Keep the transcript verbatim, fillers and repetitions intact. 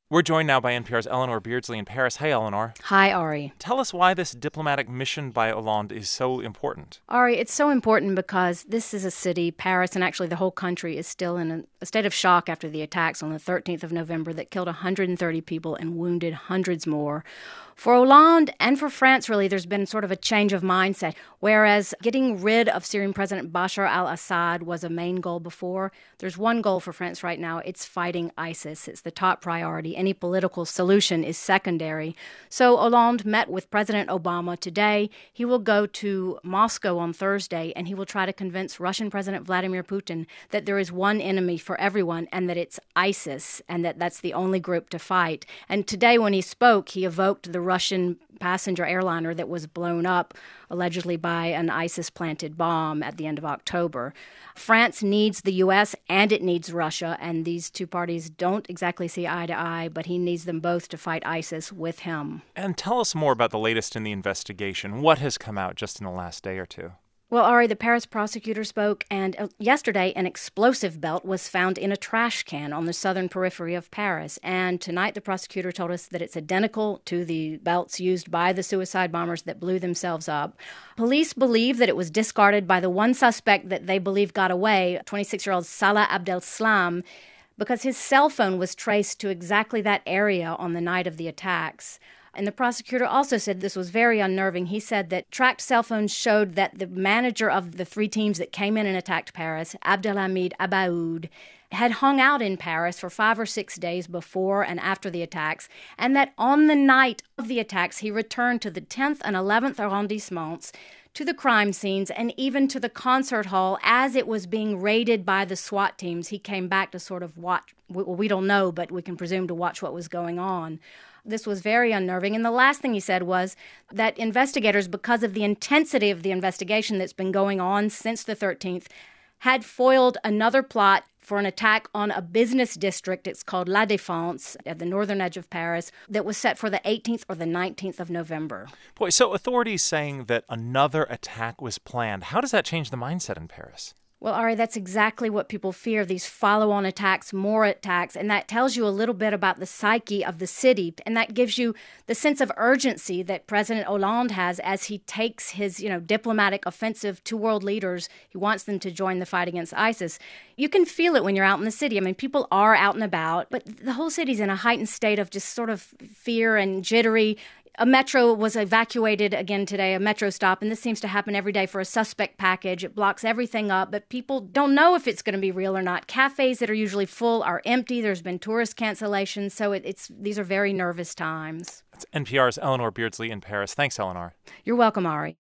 We're joined now by N P R's Eleanor Beardsley in Paris. Hey, Eleanor. Hi, Ari. Tell us why this diplomatic mission by Hollande is so important. Ari, it's so important because this is a city, Paris, and actually the whole country is still in a, a state of shock after the attacks on the thirteenth of November that killed one hundred thirty people and wounded hundreds more. For Hollande and for France, really, there's been sort of a change of mindset. Whereas getting rid of Syrian President Bashar al-Assad was a main goal before, there's one goal for France right now. It's fighting ISIS. It's the top priority. Any political solution is secondary. So Hollande met with President Obama today. He will go to Moscow on Thursday, and he will try to convince Russian President Vladimir Putin that there is one enemy for everyone and that it's ISIS and that that's the only group to fight. And today when he spoke, he evoked the Russian passenger airliner that was blown up, allegedly by an ISIS-planted bomb at the end of October. France needs the U S and it needs Russia, and these two parties don't exactly see eye to eye, but he needs them both to fight ISIS with him. And tell us more about the latest in the investigation. What has come out just in the last day or two? Well, Ari, the Paris prosecutor spoke, and uh, yesterday an explosive belt was found in a trash can on the southern periphery of Paris. And tonight the prosecutor told us that it's identical to the belts used by the suicide bombers that blew themselves up. Police believe that it was discarded by the one suspect that they believe got away, twenty-six-year-old Salah Abdeslam, because his cell phone was traced to exactly that area on the night of the attacks. And the prosecutor also said this was very unnerving. He said that tracked cell phones showed that the manager of the three teams that came in and attacked Paris, Abdelhamid Abaoud, had hung out in Paris for five or six days before and after the attacks, and that on the night of the attacks, he returned to the tenth and eleventh arrondissements, to the crime scenes, and even to the concert hall as it was being raided by the SWAT teams. He came back to sort of watch, well, we don't know, but we can presume to watch what was going on. This was very unnerving. And the last thing he said was that investigators, because of the intensity of the investigation that's been going on since the thirteenth, had foiled another plot for an attack on a business district. It's called La Défense at the northern edge of Paris that was set for the eighteenth or the nineteenth of November. Boy, so authorities saying that another attack was planned. How does that change the mindset in Paris? Well, Ari, that's exactly what people fear, these follow-on attacks, more attacks, and that tells you a little bit about the psyche of the city, and that gives you the sense of urgency that President Hollande has as he takes his, you know, diplomatic offensive to world leaders. He wants them to join the fight against ISIS. You can feel it when you're out in the city. I mean, people are out and about, but the whole city's in a heightened state of just sort of fear and jittery. A metro was evacuated again today, a metro stop, and this seems to happen every day for a suspect package. It blocks everything up, but people don't know if it's going to be real or not. Cafes that are usually full are empty. There's been tourist cancellations, so it, it's these are very nervous times. That's N P R's Eleanor Beardsley in Paris. Thanks, Eleanor. You're welcome, Ari.